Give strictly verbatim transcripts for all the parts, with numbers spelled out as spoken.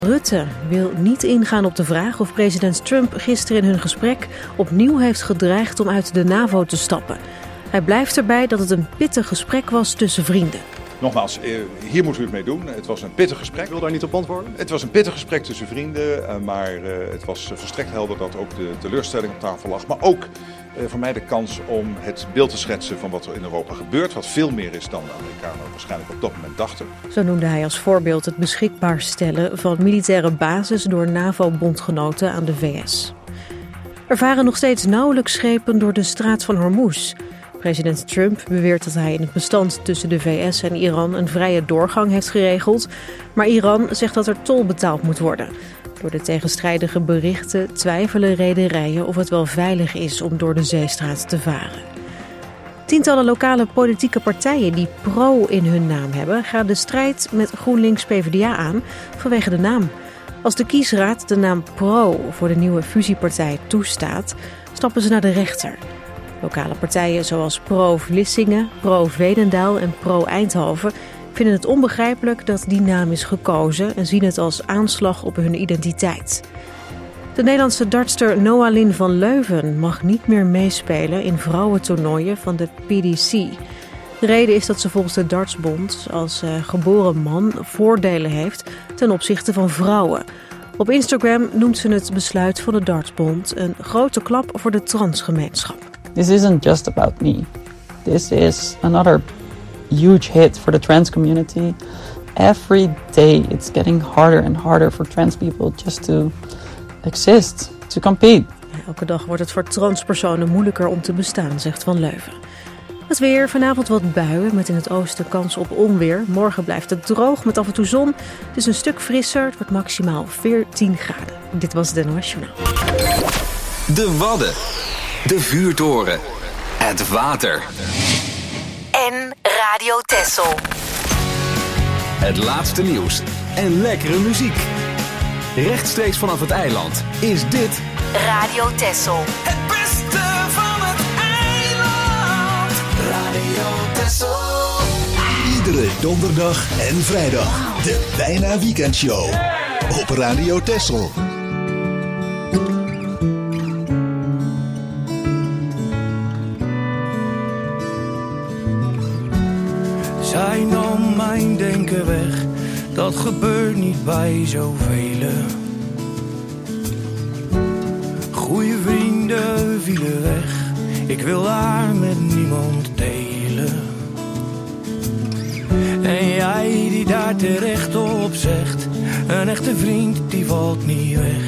Rutte wil niet ingaan op de vraag of president Trump gisteren in hun gesprek opnieuw heeft gedreigd om uit de NAVO te stappen. Hij blijft erbij dat het een pittig gesprek was tussen vrienden. Nogmaals, hier moeten we het mee doen. Het was een pittig gesprek. Ik wil daar niet op antwoorden. Het was een pittig gesprek tussen vrienden, maar het was volstrekt helder dat ook de teleurstelling op tafel lag. Maar ook voor mij de kans om het beeld te schetsen van wat er in Europa gebeurt. Wat veel meer is dan de Amerikanen waarschijnlijk op dat moment dachten. Zo noemde hij als voorbeeld het beschikbaar stellen van militaire bases door NAVO-bondgenoten aan de V S. Er varen nog steeds nauwelijks schepen door de straat van Hormuz. President Trump beweert dat hij in het bestand tussen de V S en Iran een vrije doorgang heeft geregeld. Maar Iran zegt dat er tol betaald moet worden. Door de tegenstrijdige berichten twijfelen rederijen of het wel veilig is om door de zeestraat te varen. Tientallen lokale politieke partijen die pro in hun naam hebben, gaan de strijd met GroenLinks P v d A aan vanwege de naam. Als de kiesraad de naam pro voor de nieuwe fusiepartij toestaat, stappen ze naar de rechter. Lokale partijen zoals Pro-Vlissingen, Pro-Veenendaal en Pro-Eindhoven vinden het onbegrijpelijk dat die naam is gekozen en zien het als aanslag op hun identiteit. De Nederlandse dartster Noalyn van Leuven mag niet meer meespelen in vrouwentoernooien van de P D C. De reden is dat ze volgens de Dartsbond als uh, geboren man voordelen heeft ten opzichte van vrouwen. Op Instagram noemt ze het besluit van de Dartsbond een grote klap voor de transgemeenschap. This isn't just about me. This is another huge hit for the trans community. Every day it's getting harder and harder for trans people just to exist, to compete. Elke dag wordt het voor transpersonen moeilijker om te bestaan, zegt Van Leuven. Het weer, vanavond wat buien met in het oosten kans op onweer. Morgen blijft het droog met af en toe zon. Het is een stuk frisser, het wordt maximaal veertien graden. Dit was het N O S Journaal. De Wadden, de vuurtoren, het water en Radio Texel. Het laatste nieuws en lekkere muziek. Rechtstreeks vanaf het eiland is dit Radio Texel. Het beste van het eiland. Radio Texel. Iedere donderdag en vrijdag de Bijna Weekendshow op Radio Texel. Zij nam mijn denken weg, dat gebeurt niet bij zoveel. Goeie vrienden vielen weg, ik wil haar met niemand delen. En jij die daar terecht op zegt, een echte vriend die valt niet weg.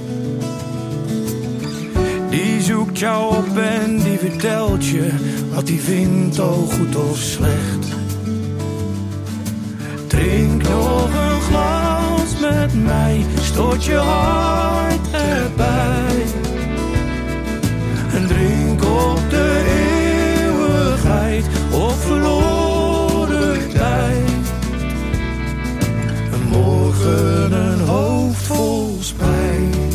Die zoekt jou op en die vertelt je wat hij vindt, oh goed of slecht. Drink nog een glas met mij, stoot je hart erbij. En drink op de eeuwigheid, of verloren tijd. En morgen een hoofd vol spijt.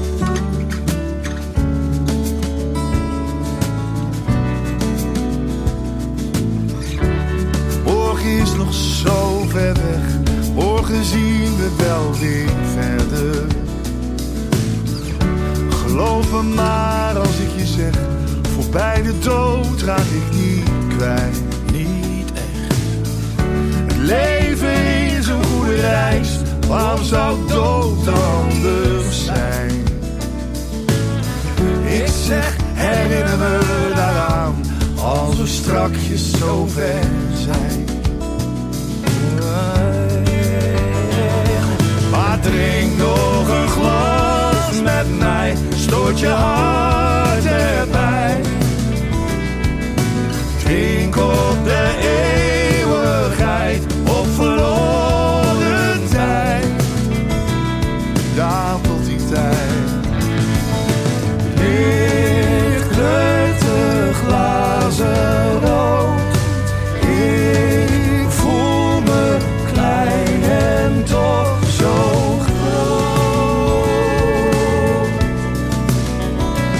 Morgen is nog zo ver weg, morgen zien we wel weer verder. Geloof me maar als ik je zeg, voorbij de dood raak ik niet kwijt. Niet echt. Het leven is een goede reis, waarom zou dood anders zijn? Ik zeg, herinner me daaraan, als we strakjes zo ver zijn. Maar drink nog een glas met mij, stoot je hart erbij. Drink op de eeuwigheid, op verloren tijd. Daar tot die tijd. Licht kleurt de glazen rood. Ik voel me klein en toch zo groot.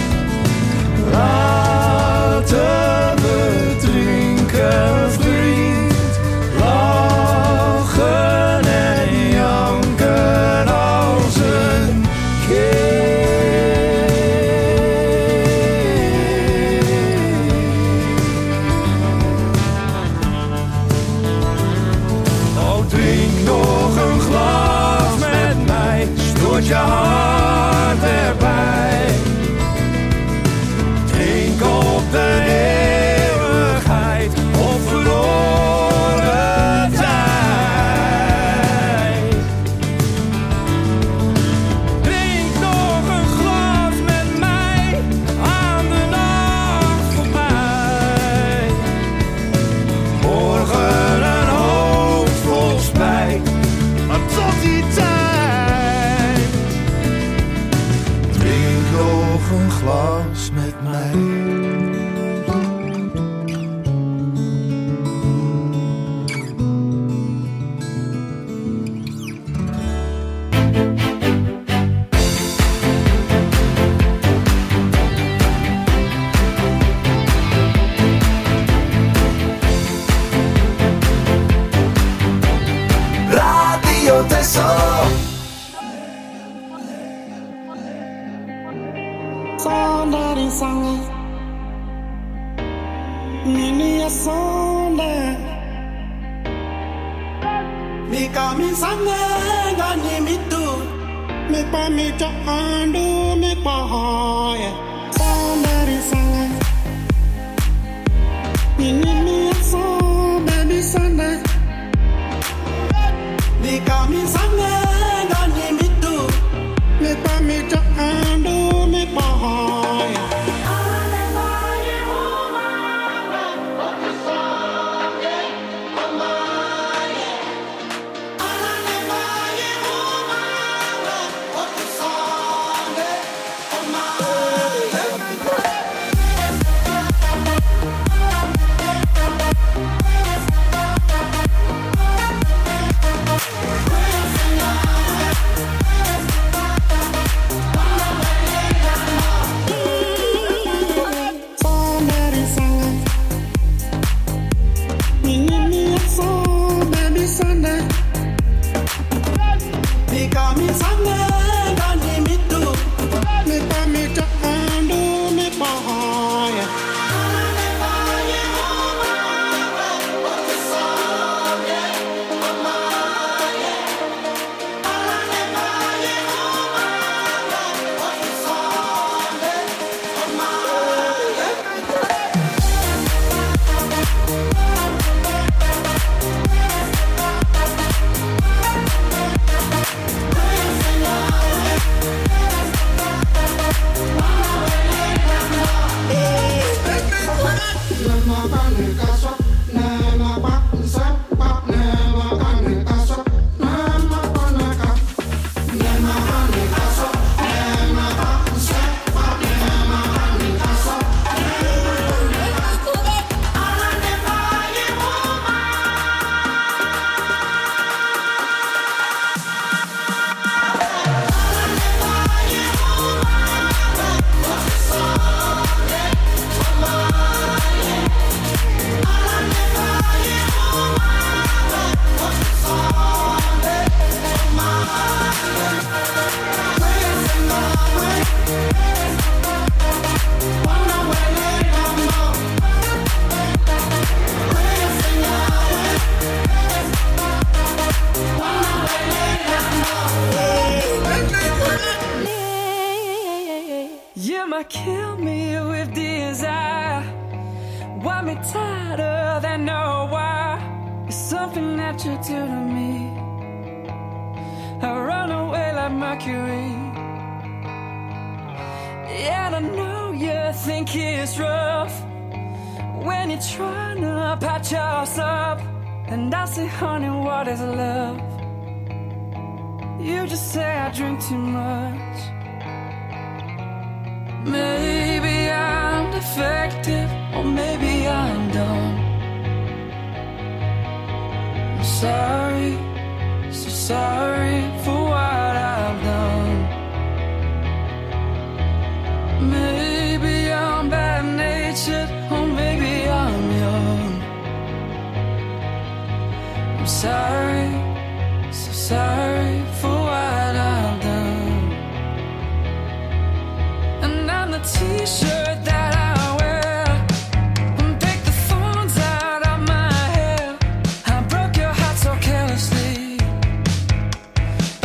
sangat Nini ya sonda Mi kami sangat Gani mitu Mi pa mi cha andu Mi pa hoya Sondari sangat Nini ya sonda Mi sonda Mi kami sangat Gani mitu Mi pa mi cha andu Mi pa hoya Kill me with desire. Want me tighter than no wire. It's something that you do to me. I run away like Mercury. And I know you think it's rough when you're trying to patch us up. And I say, honey, what is love? You just say I drink too much. Maybe I'm defective, or maybe I'm dumb. I'm sorry, so sorry for what I've done. Maybe I'm bad-natured, or maybe I'm young. I'm sorry, so sorry for what I've done. The t-shirt that I wear and take the thorns out of my hair. I broke your heart so carelessly.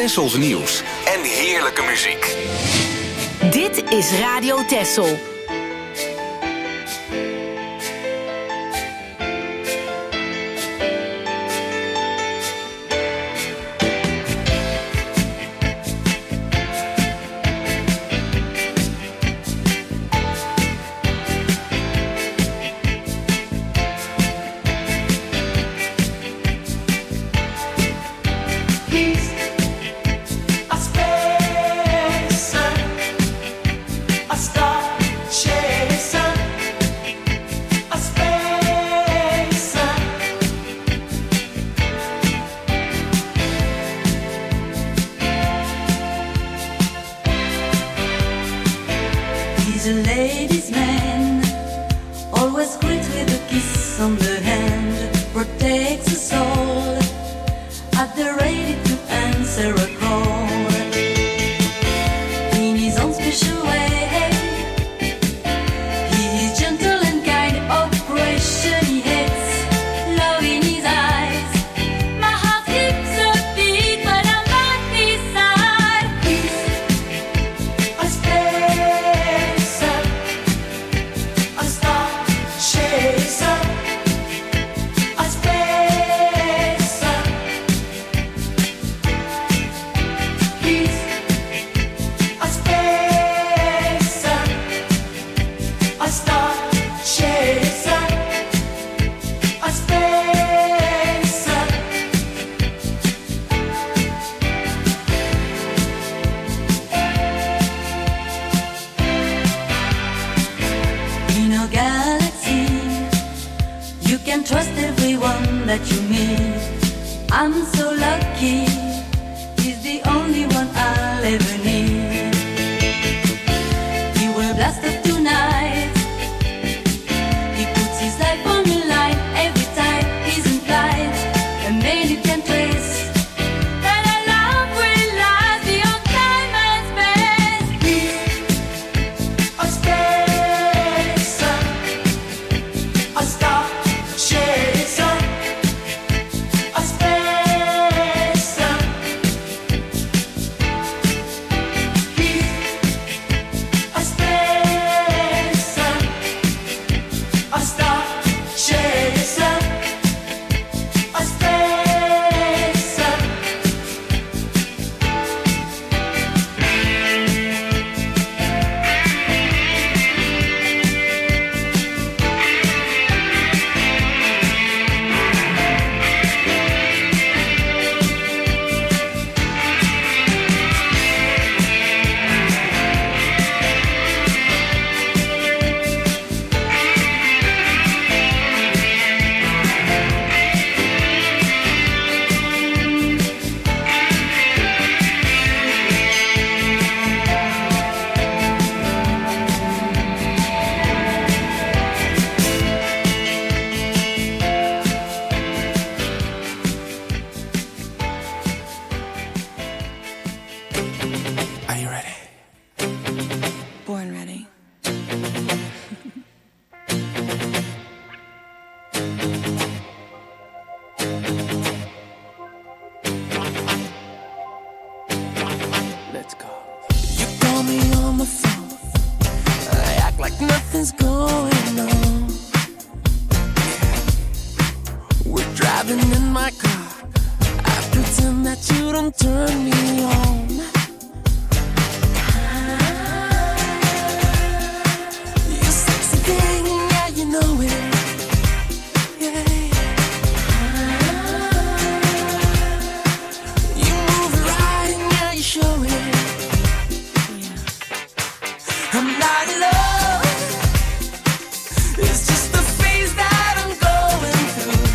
Tessels nieuws en heerlijke muziek. Dit is Radio Tessel.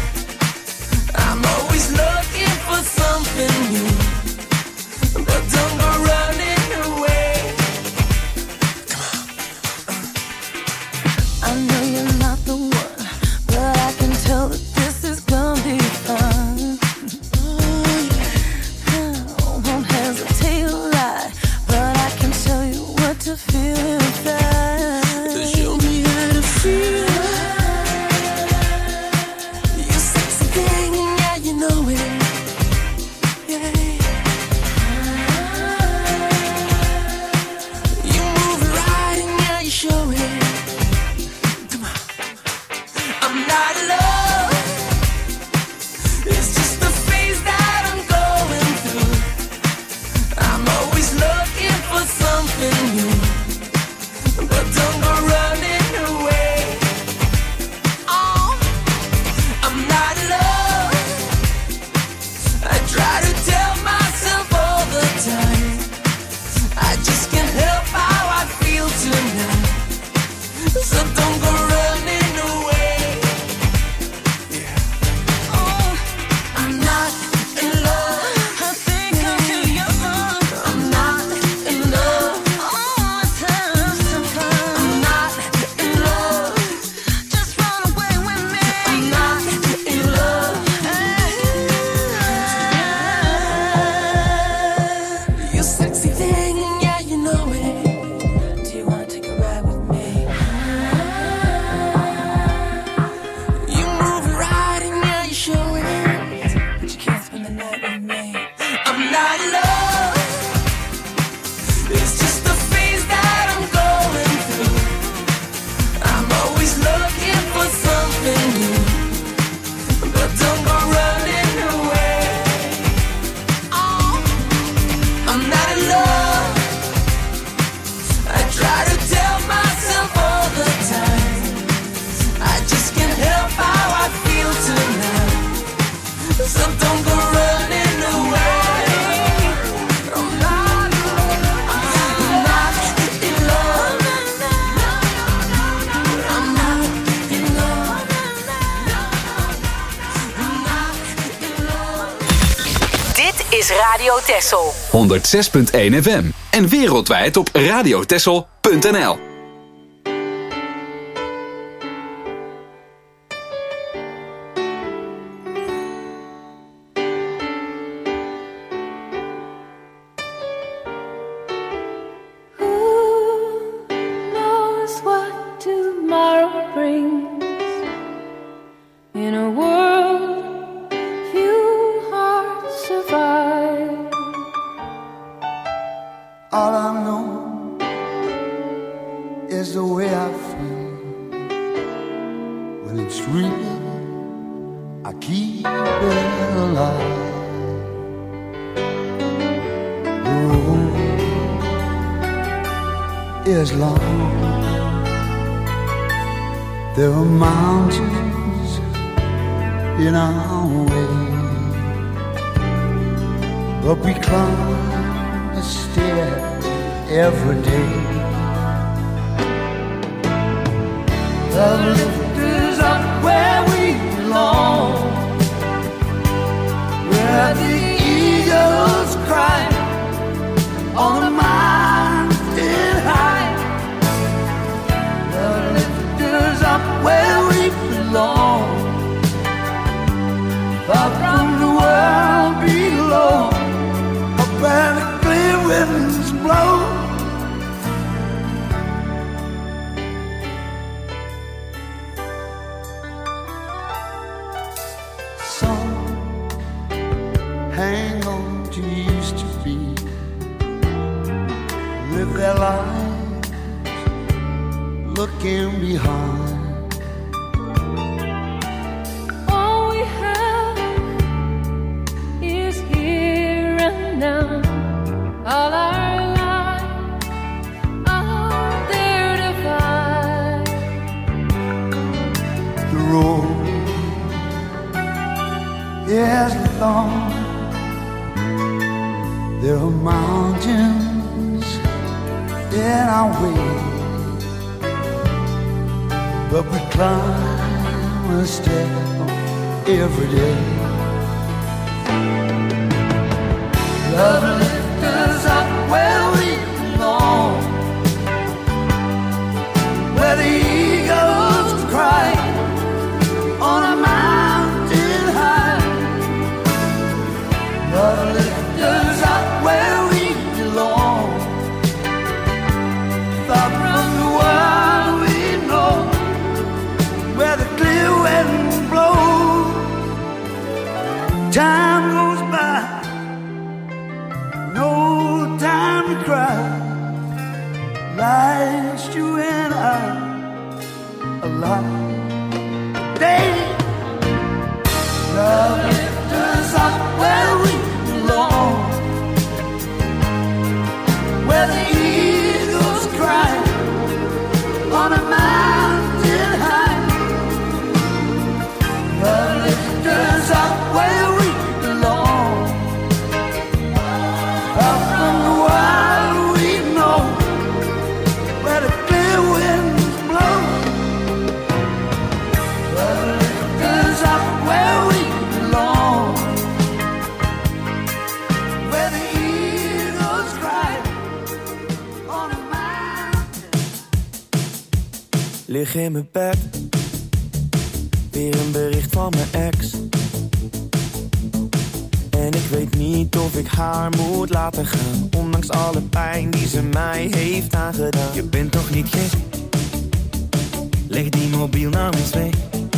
But don't is Radio Texel. honderd zes punt één F M en wereldwijd op radiotexel punt n l. There are mountains in our way, but we climb a stair every day. The lift is up where we belong, where the eagles cry on the mountain high. The lift is up where we belong, far from the world below, up where the clear winds blow. Hang on to used to be, live their lives looking behind. All we have is here and now. All our lives are there to find. The road is long. There are mountains in our way, but we climb a step every day. Love lifts us up where we belong, where the eagles cry on a mountain high. Love lifts us up where we belong, far from the world we know, where the clear winds blow. Time goes by, no time to cry. Life's you and I alive. Day, love lifts us up where we belong, where the eagles cry on a mountain high. Love lifts us up where we belong, far from the world we know, where the clear winds blow. Love lifts us up where we belong, where the eagles cry on a mountain. Lig in mijn bed, weer een bericht van mijn ex. En ik weet niet of ik haar moet laten gaan, ondanks alle pijn die ze mij heeft aangedaan. Je bent toch niet gek? Leg die mobiel nou eens weg.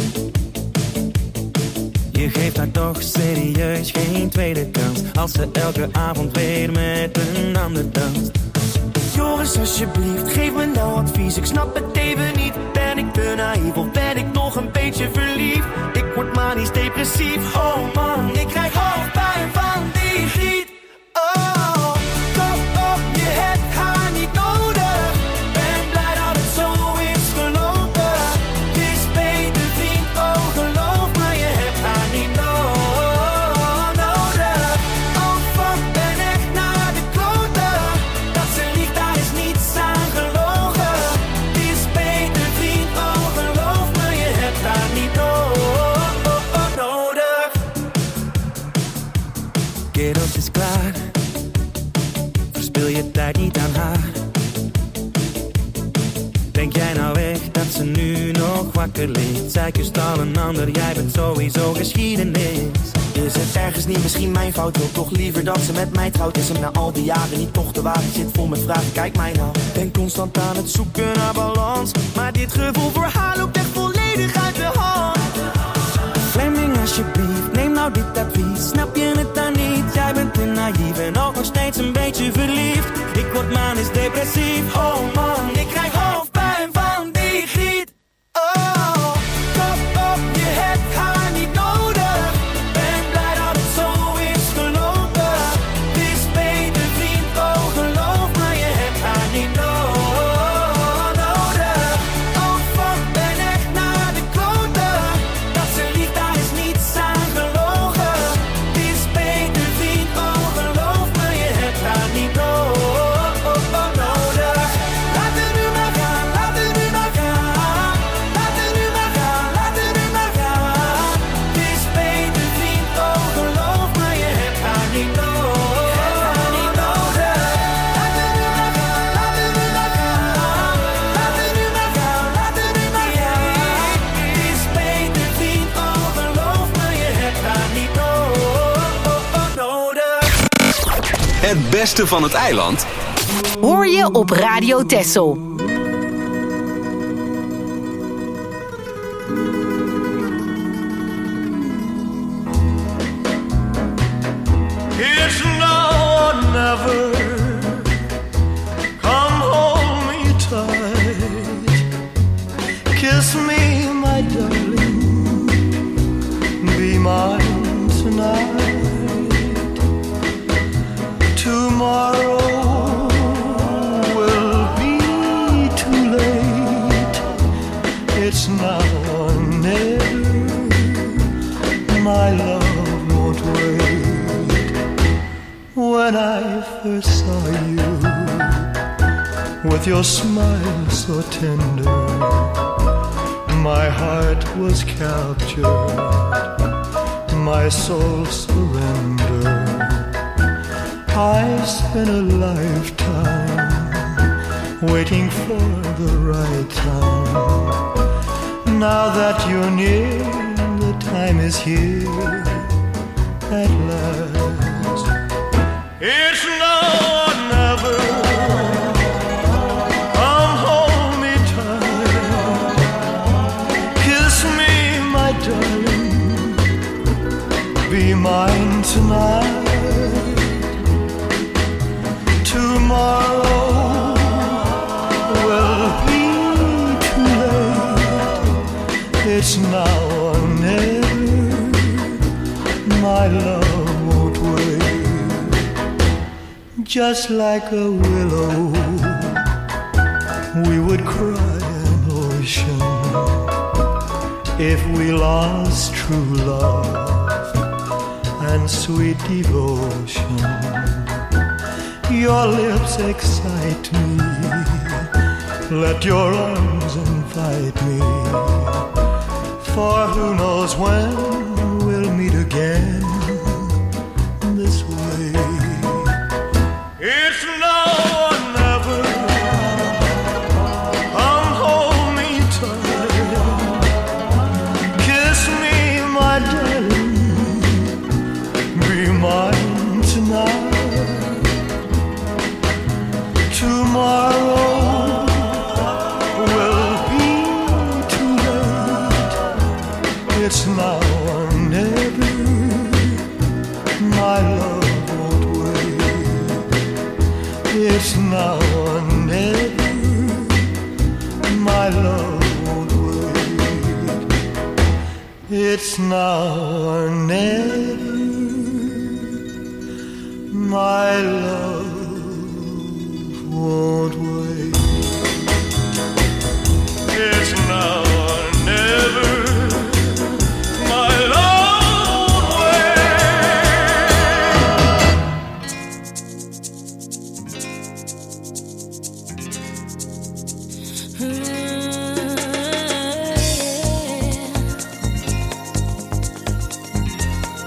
Je geeft haar toch serieus geen tweede kans, als ze elke avond weer met een ander danst. Joris, alsjeblieft, geef me nou advies. Ik snap het even niet. Ben ik te naïef of ben ik nog een beetje verliefd? Ik word manisch depressief. Oh man, ik krijg hoofdpijn van die giet. Oh, kom op, je hebt haar niet nodig. Ben blij dat het zo is gelopen. Het is beter vriend, oh geloof me, je hebt haar niet no- nodig. Oh fuck, ben echt naar de kloten. Dat ze liegt, daar is niets aan gelogen. Het is beter vriend, oh geloof me, je hebt haar niet no- nodig. wakker ligt. Zij kust al een ander, jij bent sowieso geschiedenis. Is het ergens niet misschien mijn fout? Wil toch liever dat ze met mij trouwt. Is hem na al die jaren niet toch te wagen? Zit vol met vragen, kijk mij nou. Ben constant aan het zoeken naar balans, maar dit gevoel voor haar loopt echt volledig uit de hand. Fleming, alsjeblieft, neem nou dit advies. Snap je het dan niet? Jij bent te naïef en ook nog steeds een beetje verliefd. Ik word manisch depressief. Oh man, ik krijg hoofdpijn van die griet. Oh, kop op, je hebt haar niet nodig. Ben blij dat het zo is gelopen. Het is beter vriend, oh geloof me, je hebt haar niet nodig. Oh fuck, ben echt naar de kloten. Dat ze lief, daar is niets aan gelogen. Het is beter vriend, oh geloof me, je hebt haar niet nodig. Laat het nu maar gaan, laat het nu maar gaan. Laat het nu maar gaan, laat het nu maar gaan. Het is beter vriend, oh geloof me, je hebt haar niet nodig. Laat het nu maar gaan, laat het nu maar gaan. Laat het nu maar gaan, laat het nu maar gaan. Het is beter vriend, oh geloof me, je hebt haar niet nodig. Het beste van het eiland Hoor je op Radio Texel. It's now or never. Come hold me tight. Kiss me, my darling. Be mine tonight. Tomorrow will be too late. It's now or never. My love won't wait. When I first saw you, with your smile so tender, my heart was captured, my soul surrendered. I spent a lifetime waiting for the right time. Now that you're near, the time is here at last. It's now or never. Come hold me tight. Kiss me, my darling. Be mine tonight. Tomorrow will be too late. It's now or never. My love won't wait. Just like a willow, we would cry an ocean if we lost true love and sweet devotion. Your lips excite me. Let your arms invite me. For who knows when we'll meet again this way. It's now or never. Come hold me tight. Kiss me, my darling. Be mine tonight. Tomorrow will be too late. It's now or never. My love won't wait. It's now or never. My love won't wait. It's now or never. My love won't wait. It's now or never. My love won't wait.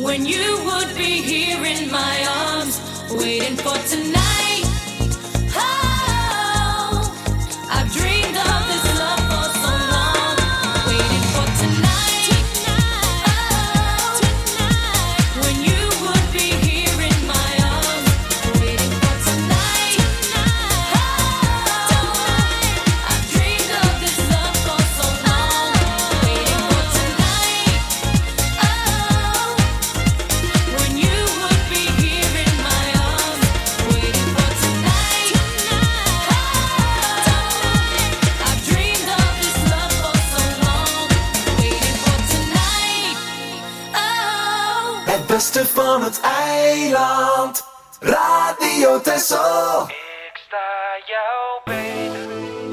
when you would be here in my arms, waiting for tonight. Oh, I've dreamed of this love for so long, waiting for tonight. Oh, when you would be here in my arms, waiting for tonight. Oh, I've dreamed of this love for so long, waiting for tonight. Oh, when you would be here in my arms, waiting for tonight. Oh, I've dreamed of this love for so long, waiting for tonight. Oh. Het beste van het eiland, Radio Texel. Ik sta jou beter.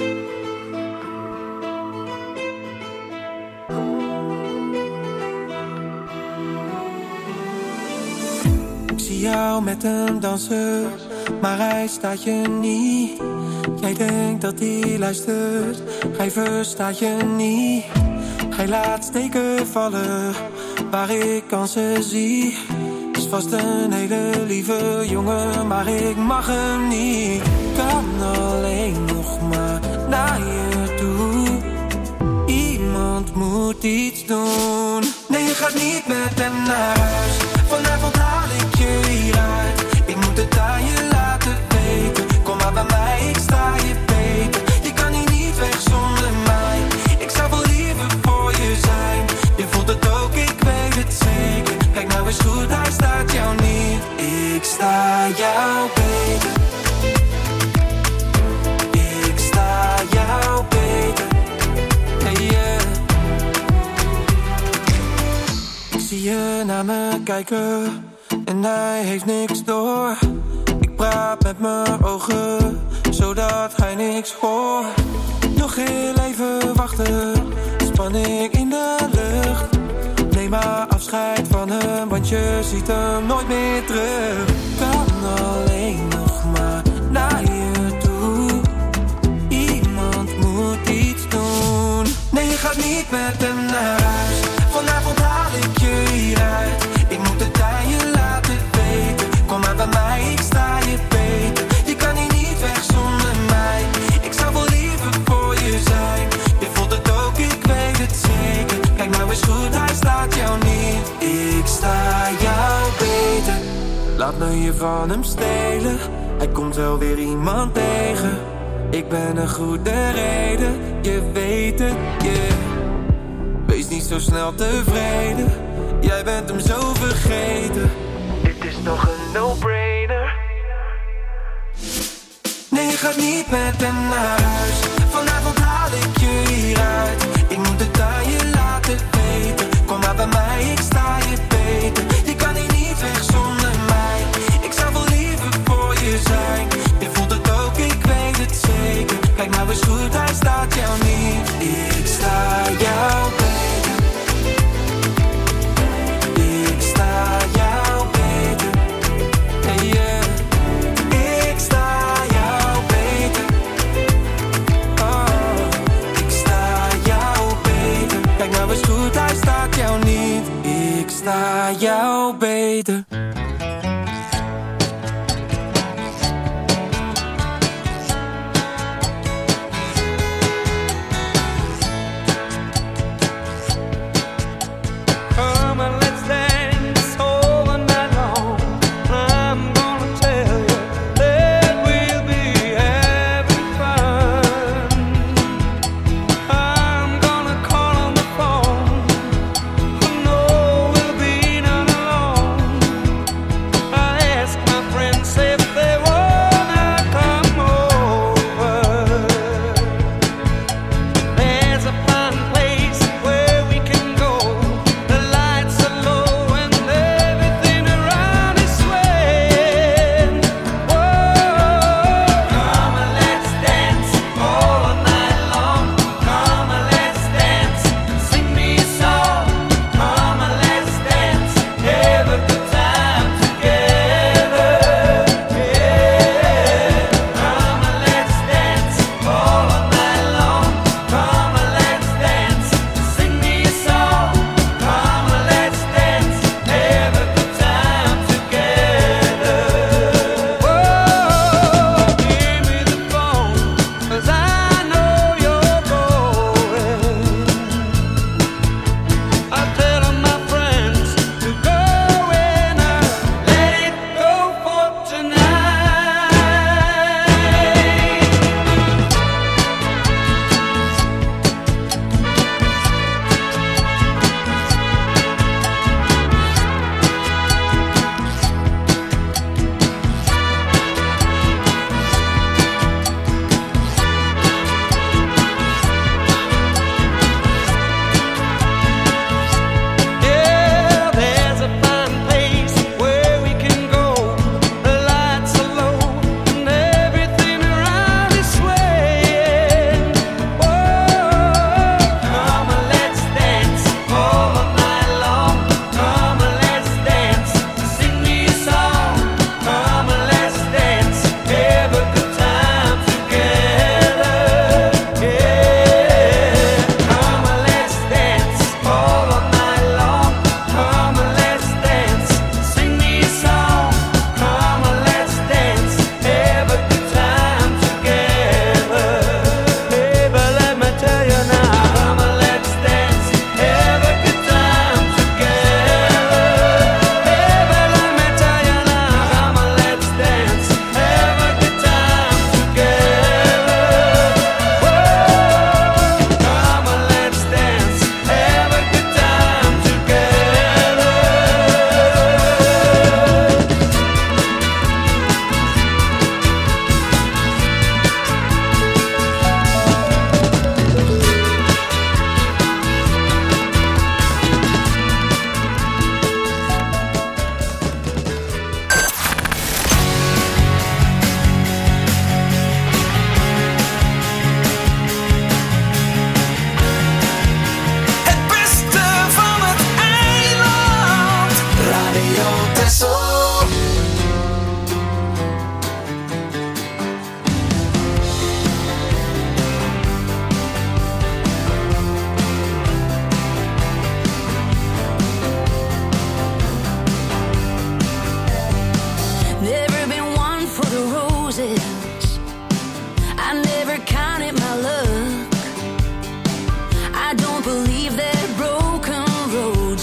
Ik zie jou met hem dansen, maar hij staat je niet. Jij denkt dat hij luistert, hij verstaat je niet. Hij laat steken vallen, waar ik kansen zie. Is vast een hele lieve jongen, maar ik mag hem niet. Kan alleen nog maar naar je toe. Iemand moet iets doen. Nee, je gaat niet met hem naar huis. Vanavond haal ik je hieruit. Ik moet het aan je laten weten. Kom maar bij mij, ik sta je beter. Je kan hier niet weg zonder mij. Ik zou wel liever voor je zijn. Je voelt het ook, ik weet het zeker. Kijk nou eens goed, hij staat jou niet. Ik sta jou beter. Ik sta jou beter. Hey, yeah. Ik zie je naar me kijken en hij heeft niks door. Ik praat met mijn ogen, zodat hij niks hoort. Nog heel even wachten, spanning in de lucht. Neem maar afscheid van hem, want je ziet hem nooit meer terug. Kan alleen nog maar naar je toe. Iemand moet iets doen. Nee, je gaat niet met hem naar huis. Vanavond haal ik je hieruit. Ik moet het aan je laten weten. Kom maar bij mij, ik sta je beter. Je kan hier niet weg zonder mij. Ik zou wel liever voor je zijn. Je voelt het ook, ik weet het zeker. Kijk nou eens goed, hij staat jou niet. Ik sta jou beter. Laat me je van hem stelen. Hij komt wel weer iemand tegen. Ik ben een goede reden, je weet het, yeah. Wees niet zo snel tevreden. Jij bent hem zo vergeten. Dit is nog een no-brainer. Nee, je gaat niet met hem naar huis. Vanavond haal ik je hieruit. Ik moet het aan je laten weten. Kom maar bij mij, ik sta je beter. Je kan hier niet weg zonder mij. Ik zou wel liever voor je zijn. Je voelt het ook, ik weet het zeker. Kijk nou eens goed, hij staat jou niet. Ik sta jou beter. Ik sta jou beter. Hey, yeah. Ik sta jou beter. Oh, ik sta jou beter. Kijk nou eens goed, hij staat jou niet. Ik sta jou beter. Come and let's dance all the night long. I'm gonna tell you that we'll be having fun. I'm gonna call on the phone. No, we'll be not alone.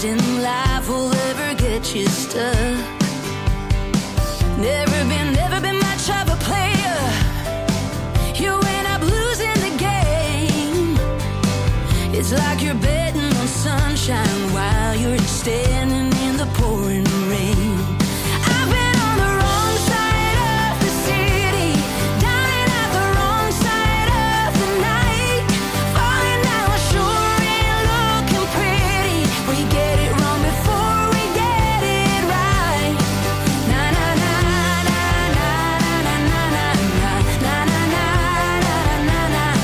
in life will ever get you stuck. Never been, never been much of a player. You end up losing the game. It's like you're betting on sunshine while you're standing in the pouring rain. I've been on the wrong side of the city, dying at the wrong side of the night. Falling down sure ain't looking pretty. We get it wrong before we get it right. Na na na na na na na na na na na na na na na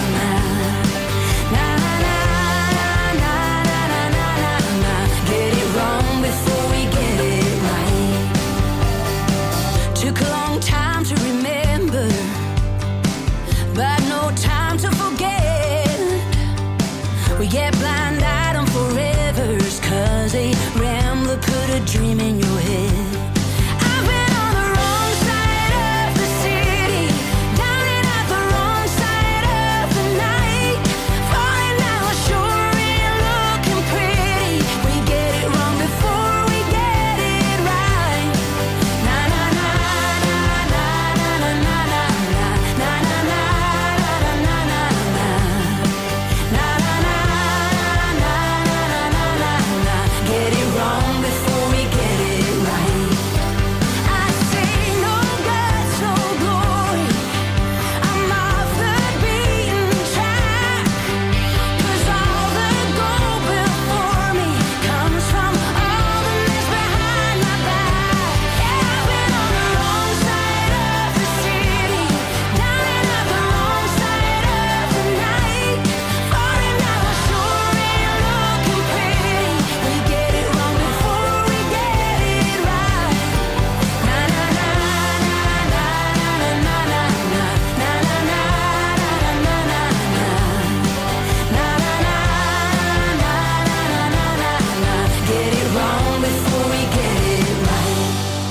na. Get it wrong before we get it right. Took a long time to remember, but no time to forget. We get blind-eyed on forevers, cause a rambler put a dream in your head. I've been on the wrong side of the city, dying at the wrong side of the night. Falling down sure ain't looking pretty. We get it wrong before we get it right. Na na na na na na na na na na na na na na na na. Na na na na na na na na. Get it wrong before we get it right. I say no guts, no glory. I'm off the beaten track. 'Cause all the gold before me comes from all the mess behind my back. Yeah, I've been on the wrong side of the city, dying at the wrong side of the night. Falling down sure ain't looking pretty. We get it wrong before we get it right. Na na na na na na na na na na na na na na na na. Na na na na na na na na. Get it wrong before we get it right.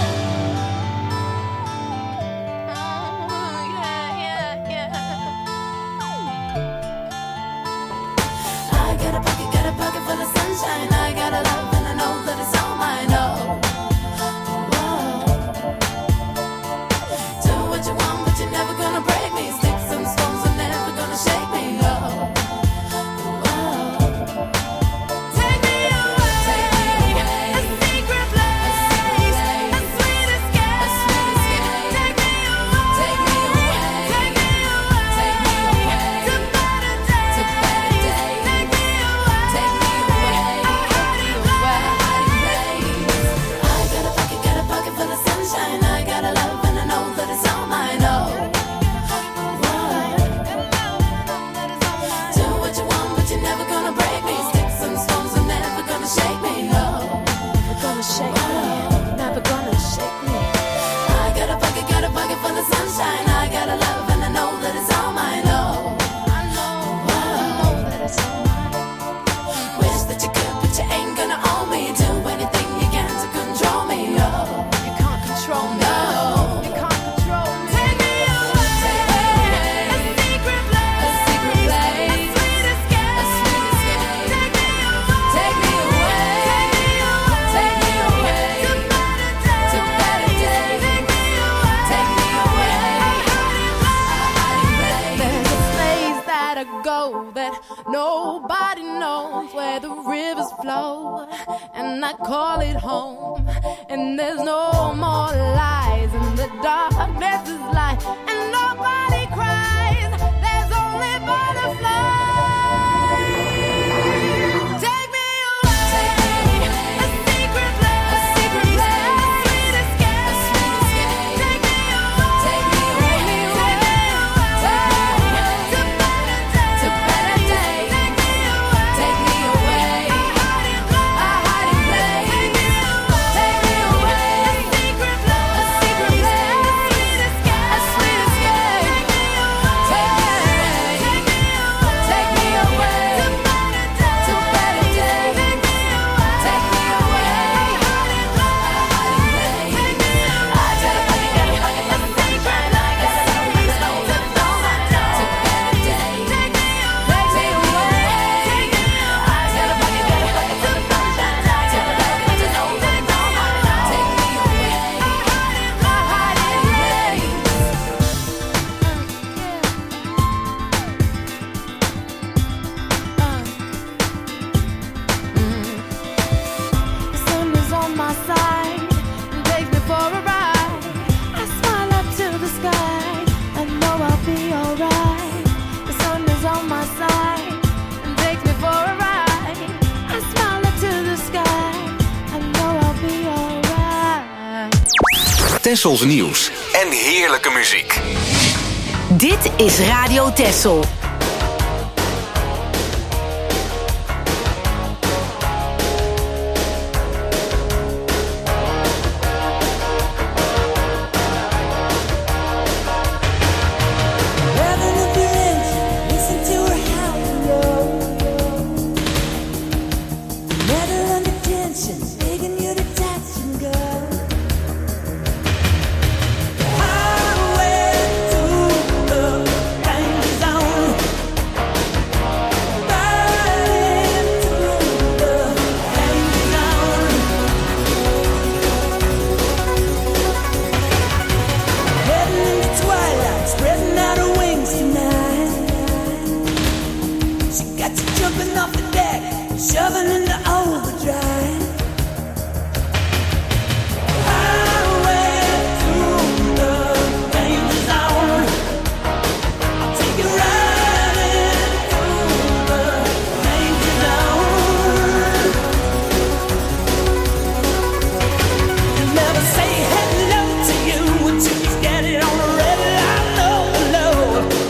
Oh yeah yeah yeah. I got a pocket, got a pocket full of sunshine. I got a love and I know that it's all mine. Oh, whoa. Do what you want, but you're never gonna break me. Sticks and stones are never gonna shake me. Oh, whoa. Take me away, a secret place, a sweet escape. Take me away, take me away, take me away, to better days. Take me away, take me away, a hiding place. I got a pocket, got a pocket full of sunshine. I got a love and I know that it's all mine. Oh, do what you want, but you're never gonna break me. Sticks and stones are never gonna shake me. No, never gonna shake me. Never gonna shake me. I got a pocket, got a pocket full of sunshine. I got a love and I know that it's all mine. Oh, I know that it's all mine. Wish that you could, but you ain't gonna own me. Do anything you can to control me. Oh, you can't control me. No, you can't control me. Take me away, a secret place, a secret place, a sweet escape, a sweet escape. Take me away, take me away, take me away, to better days, to better days. Take me away, take me away, a hiding place. There's a place that I go that nobody knows, where the rivers flow, and I call it home. And there's no more lies, and the darkness is light, and nobody cries. There's only butterflies. Take me away, a secret place, a secret place, a sweet escape, a sweet escape. Take me away, take me away, take me away, to better days, to better days. Take me away, take me away, a hiding place, a hiding place. Take me away, take me away, a secret place, a secret place, a sweet escape. Tessels nieuws en heerlijke muziek. Dit is Radio Tessel.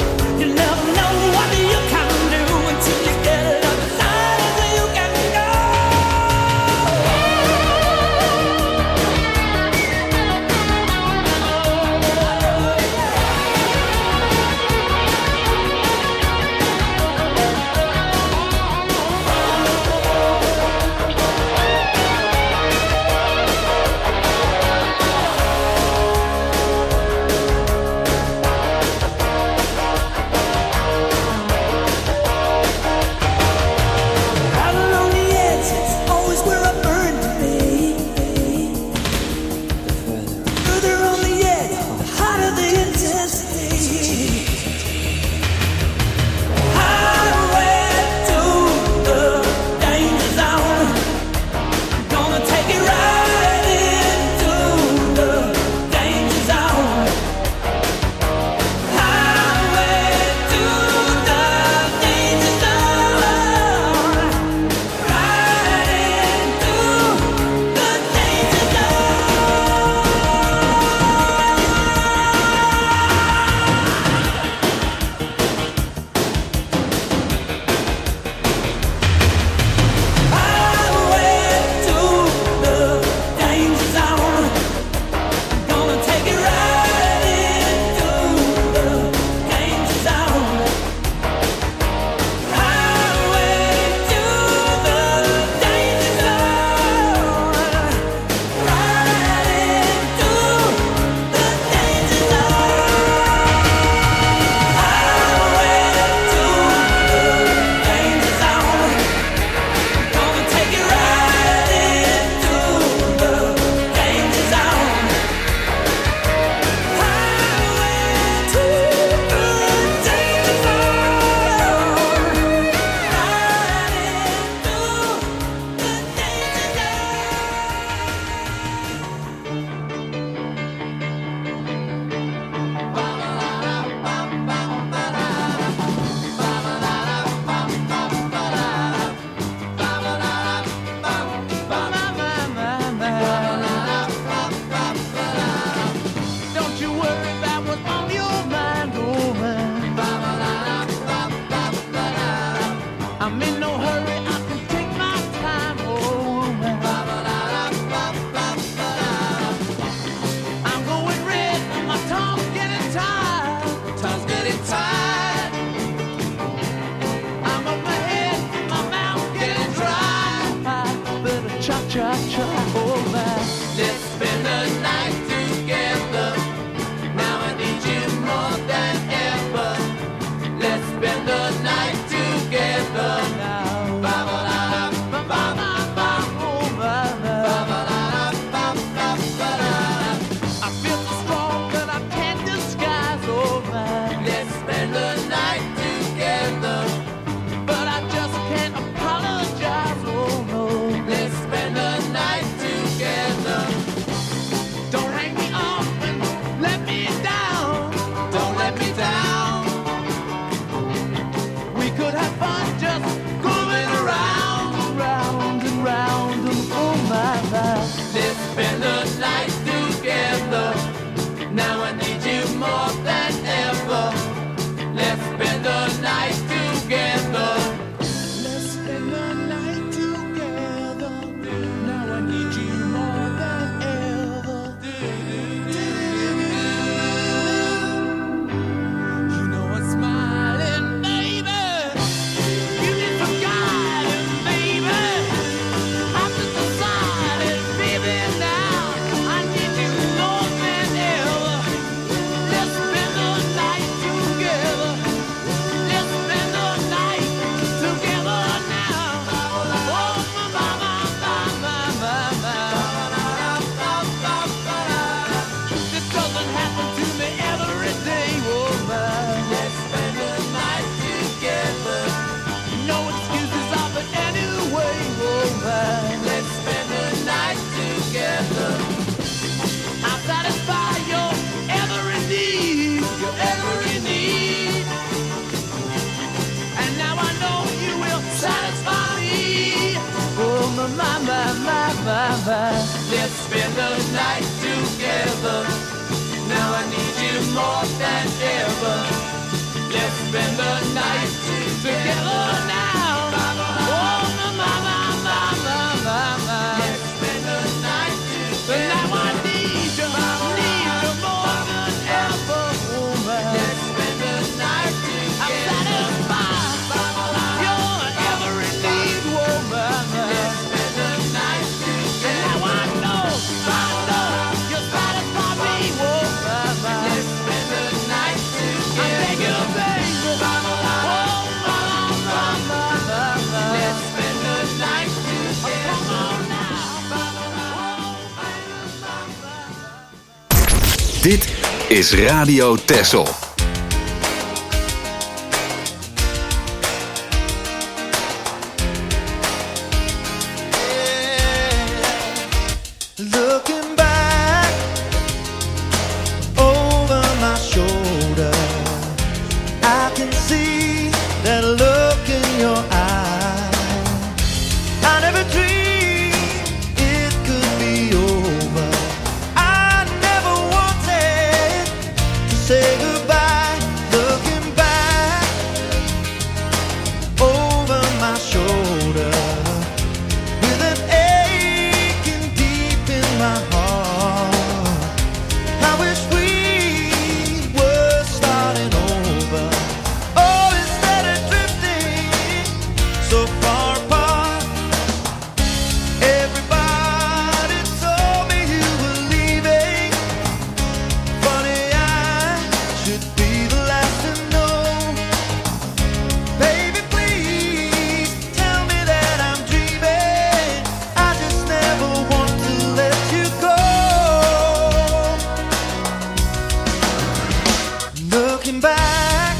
Go. my, my. Let's spend the night together. Now I need you more than ever. Let's spend the night together now. Oh, my, my, my, my, my, my, my. Let's spend the night together. Now I need you, need you more than ever, woman. Let's spend the night together. I'm satisfied. You're every need, woman. Let's spend the night together. And now I know, I know you satisfy me, woman. Let's spend the night together. I beg you, baby. Oh, mama, mama, mama. Let's spend the night together. Oh, come on now. Dit is Radio Texel. Looking back over my shoulder, I can see that look in your eye. I never dreamed it could be over. I never wanted to say goodbye. Looking back over my shoulder, with an aching deep in my heart. I wish we were starting over. Oh, instead of drifting so far apart. Everybody told me you were leaving. Funny, I should be the last to know. Baby, please tell me that I'm dreaming. I just never want to let you go. Looking back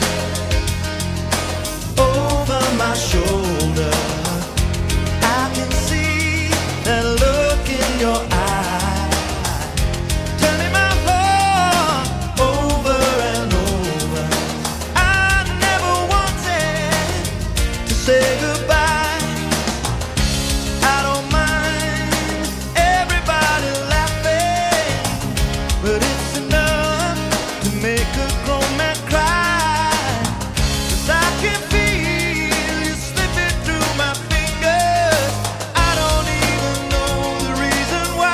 over my shoulder, I can see that look in your eye, turning my heart over and over. I never wanted to say goodbye. I don't mind everybody laughing, but it's enough to make a grown man cry. 'Cause I can feel you slipping through my fingers. I don't even know the reason why.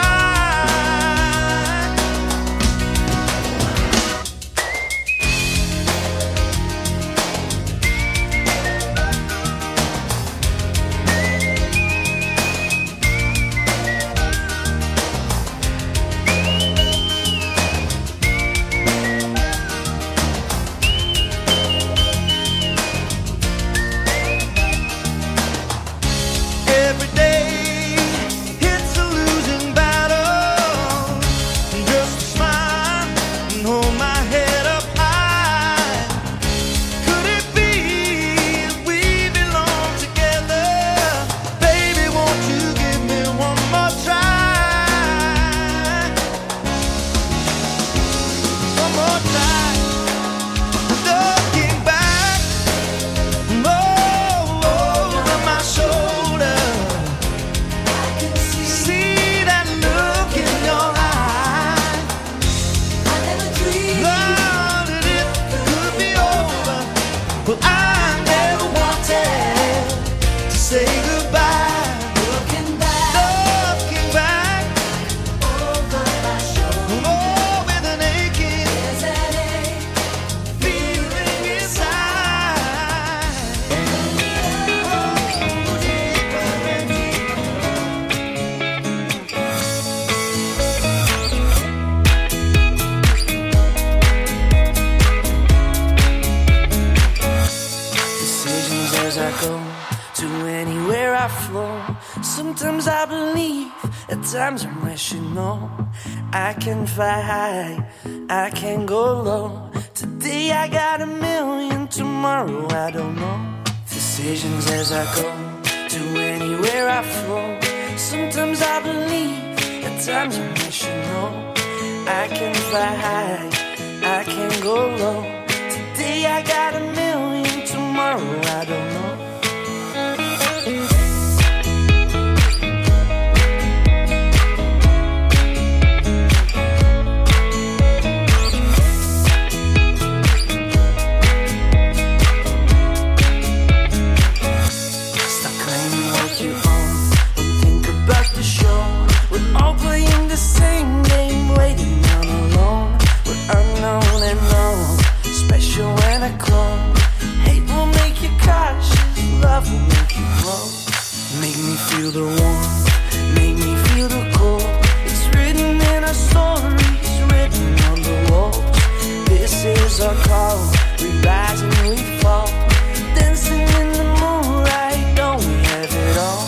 Every day it's a losing battle. Just smile and hold my head up high. Could it be that we belong together? Baby, won't you give me one more try? One more time. Looking back over my shoulder, see that look in your eye. Love that it could be over, but I never wanted to say goodbye. Looking back, looking back over my shoulder, oh, with an aching feeling inside. Oh, deeper and Decisions as I go to anywhere I flow. Sometimes I believe, at times I'm rational. I can fly high, I can go low. Today I got a million, tomorrow I don't know. Decisions as I go to anywhere I flow. Sometimes I believe, at times I'm rational. I can fly high, I can go low. Today I got a million, tomorrow I don't know. feel the warmth, make me feel the cold. It's written in our stories, written on the walls. This is our call, we rise and we fall. Dancing in the moonlight, don't we have it all?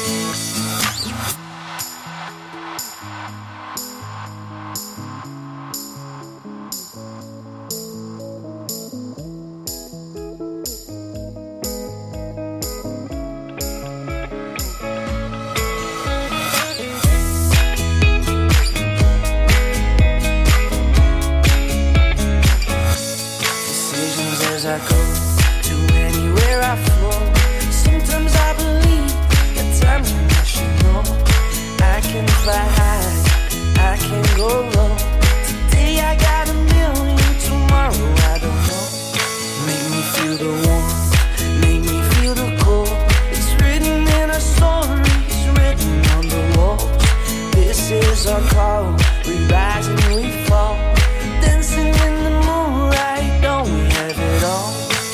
As I go to anywhere I flow, sometimes I believe, at times I should know. I can fly high, I can go low. Today I got a million, tomorrow I don't know. Make me feel the warmth, make me feel the cold. It's written in our stories, written on the walls. This is our call, we rise and we fall. Dancing in the moonlight, don't we have it all?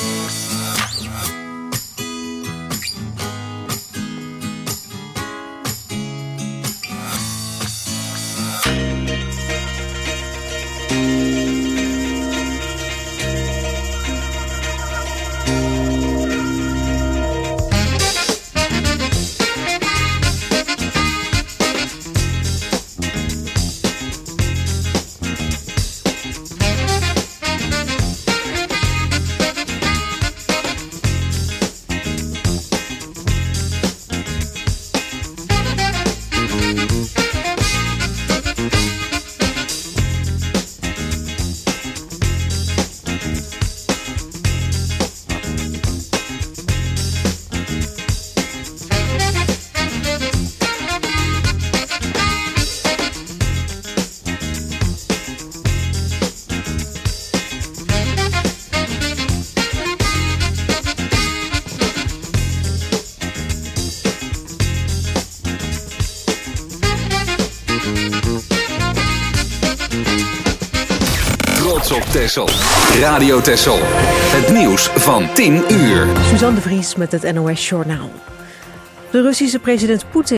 Op Texel. Radio Texel. Het nieuws van tien uur. Suzanne de Vries met het N O S Journaal. De Russische president Poetin